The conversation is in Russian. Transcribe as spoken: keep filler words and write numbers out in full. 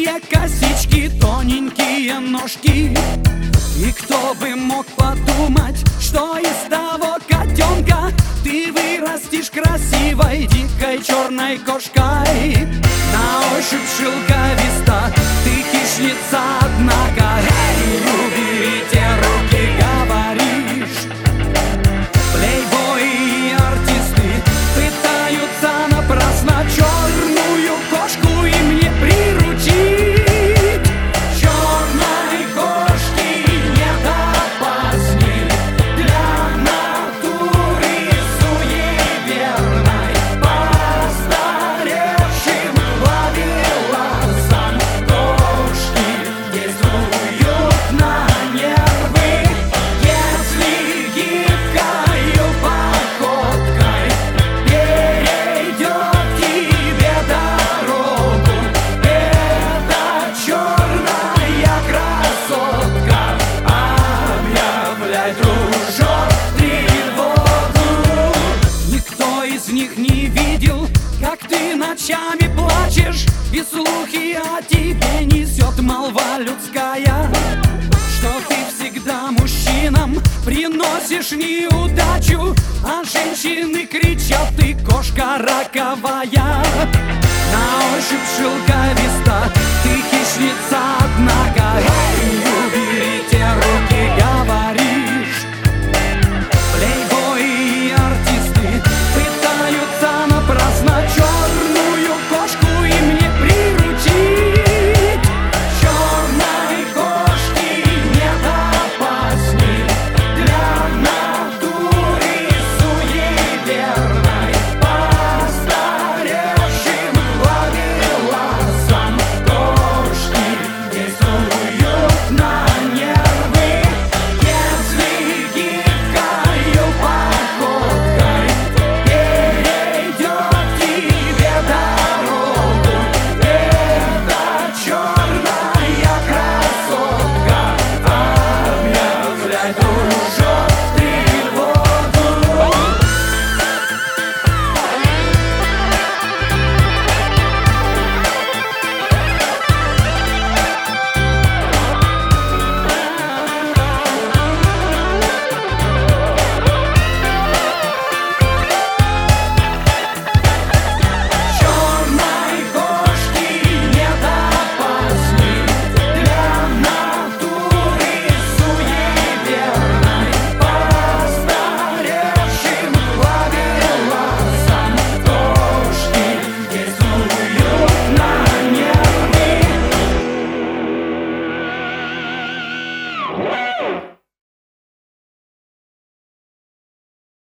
длинные косички, тоненькие ножки. И кто бы мог подумать, что из того котенка ты вырастешь красивой дикой черной кошкой. На ощупь шелковиста, ты хищница, однако. Эй, уберите руки, говоришь. Плейбои и артисты пытаются напрасно черную кошку им не приручить. Черной кошки нет опасней для натуры суеверной. Постаревшим ловеласам кошки действуют на нервы. Если гибкою походкой перейдет тебе дорогу эта черная красотка, объявляй, дружок, тревогу. Никто из них не видел, как ты ночами плачешь, и слухи о тебе несет молва людская, что ты всегда мужчинам приносишь неудачу, а женщины кричат: ты кошка роковая. На ощупь шелковиста, ты хищница,